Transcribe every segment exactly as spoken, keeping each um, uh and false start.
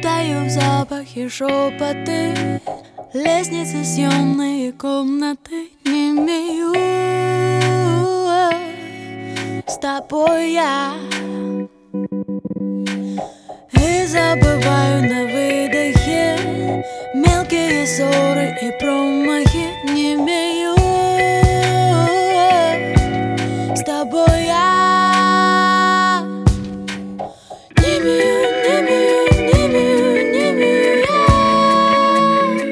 Утаю в запахе шепоты, лестницы, съемные комнаты. Не имею с тобой я, и забываю на выдохе мелкие ссоры и промахи. Не имею с тобой я, не имею, не имею, не имею, не имею я,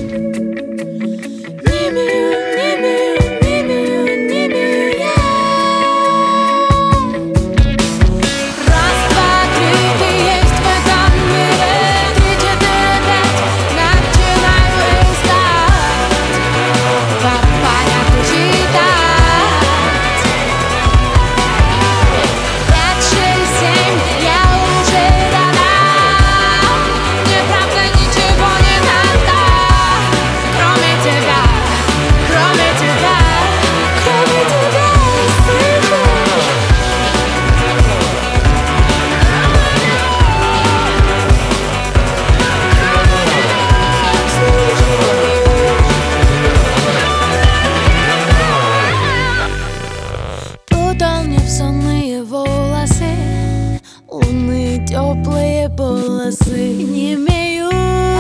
не имею, не имею, не имею, не имею я. Раз, два, три, ты есть в этом мире. Три, четыре, пять, начинаю искать, по порядку читать. Пять, шесть, семь, я уже рядом. Мне правда ничего не надо, кроме тебя, кроме тебя, кроме тебя, слышишь? Путал мне в сонные волосы лунные теплые полосы. Не имею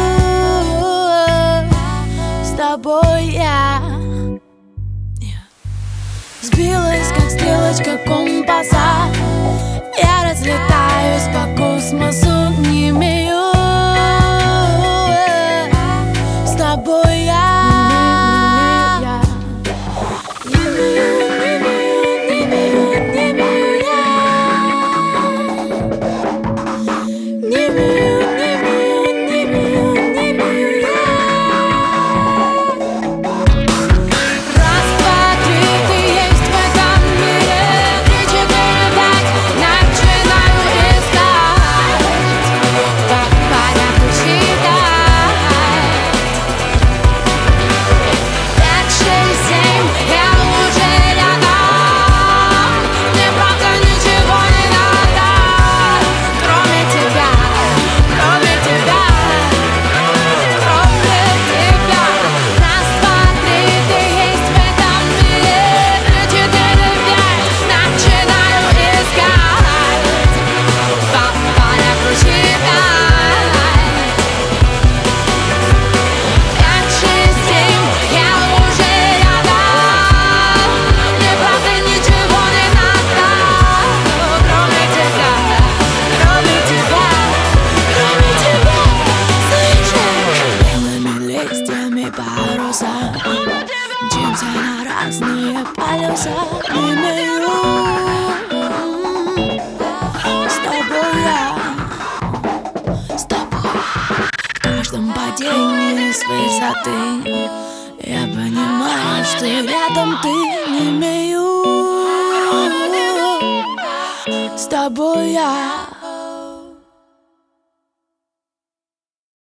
с тобой я, сбилась как стрелочка компаса, я разлетаюсь по космосу. Не имею с тобой я, не имею, не имею, не имею, не имею я, не имею, не имею, не имею, не имею я. Раз, два, три, ты есть в этом мире. Три, четыре, пять, начинаю искать, по порядку читать. Пять, шесть, семь, я уже рядом. Мне правда ничего не надо, кроме тебя, кроме тебя, кроме тебя. Раз, два, три, ты есть в этом мире. Три, четыре, пять, начинаю искать, по порядку читать. Пять, шесть, семь, я уже рядом. Мне правда ничего не надо, кроме тебя, кроме тебя, кроме тебя, слышишь? Белыми листьями паруса, мчимся на разные полюса. Не имею с тобой я, с тобой. В каждом падении с высоты я понимаю, что рядом ты. Не имею с тобой я.